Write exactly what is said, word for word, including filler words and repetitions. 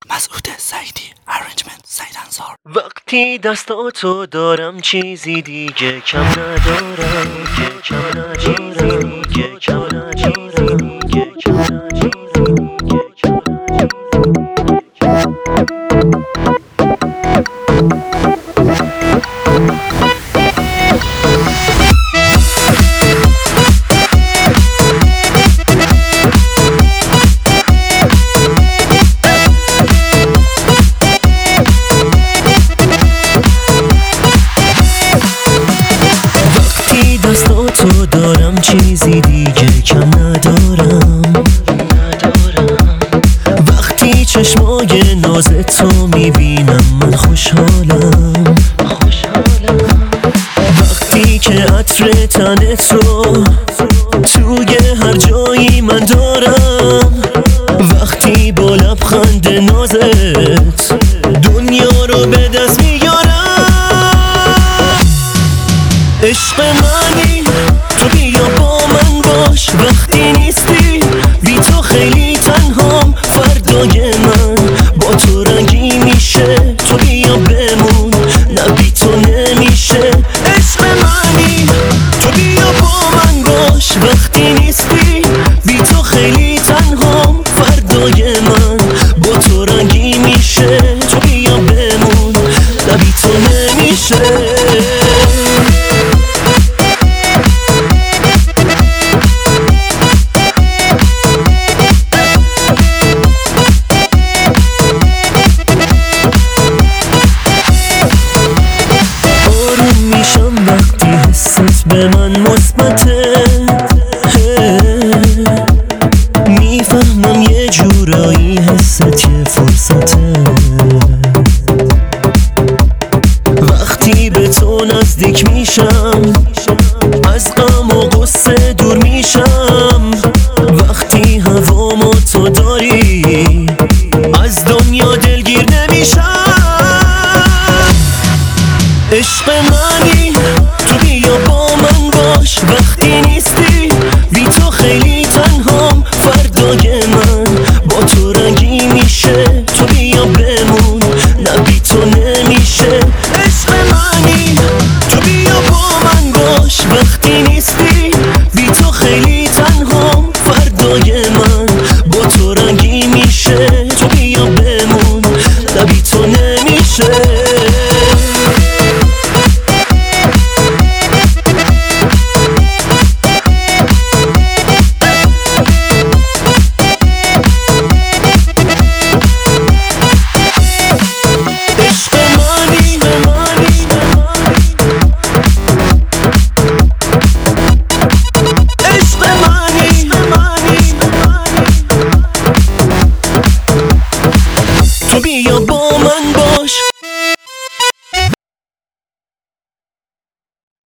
مسعود سعیدی ارنجمنت سعید انصار. وقتی دستاتو دارم چیزی دیگه کم ندارم، که کم ندارم، که کم ندارم، که کم ندارم. دستاتو دارم چیزی دیگه کم ندارم. وقتی چشمای نازتو میبینم من خوشحالم. وقتی که عطر تنتو توی هر جایی من دارم. وقتی با لبخند نازت دنیا رو به دست میارم. عشق منی تو بیا با من باش، وقتی نیستی بی تو خیلی تنهام. فردای من با تو رنگی میشه، تو بیا بمون نه بی تو نمیشه. عشق منی تو بیا با من باش، وقتی نیستی بی تو خیلی تنهام. فردای من با تو رنگی میشه، تو بیا بمون نه بی تو نمیشه. وقتی حست به من مثبته، میفهمم یه جورایی حست یه فرصته. وقتی به تو نزدیک میشم از غم و غصه دور میشم. وقتی هوامو تو داری از دنیا دلگیر نمیشم. عشق منی تو بیا با من باش، وقتی نیستی بی تو خیلی تنهام. فردای من با تو رنگی میشه، تو بیا بمون نه بی تو نمیشه. عشق منی تو بیا با من باش، وقتی نیستی بی تو خیلی تنهام. فردای من با تو رنگی میشه، تو بیا بمون نه بی تو نمیشه. تو بیا با من باش.